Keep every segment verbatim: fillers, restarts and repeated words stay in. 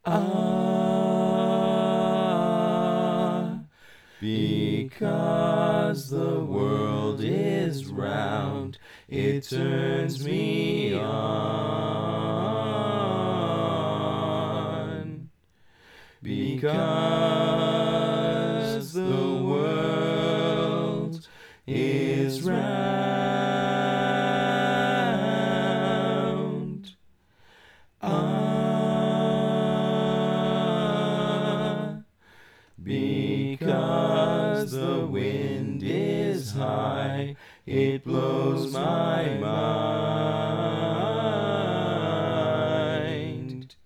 Ah, because the world is round, it turns me on. Because the world is round. Ah, because the wind is high, it blows my mind.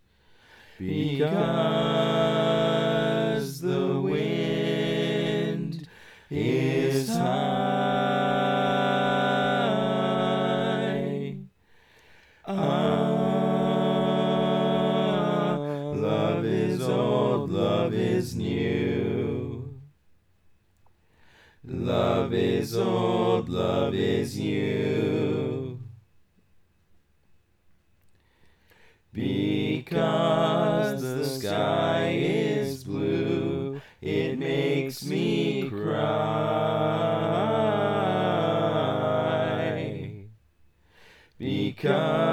Because the wind is high. Ah, love is old, love is new. Love is old, love is new. Because the sky is blue, it makes me cry. Because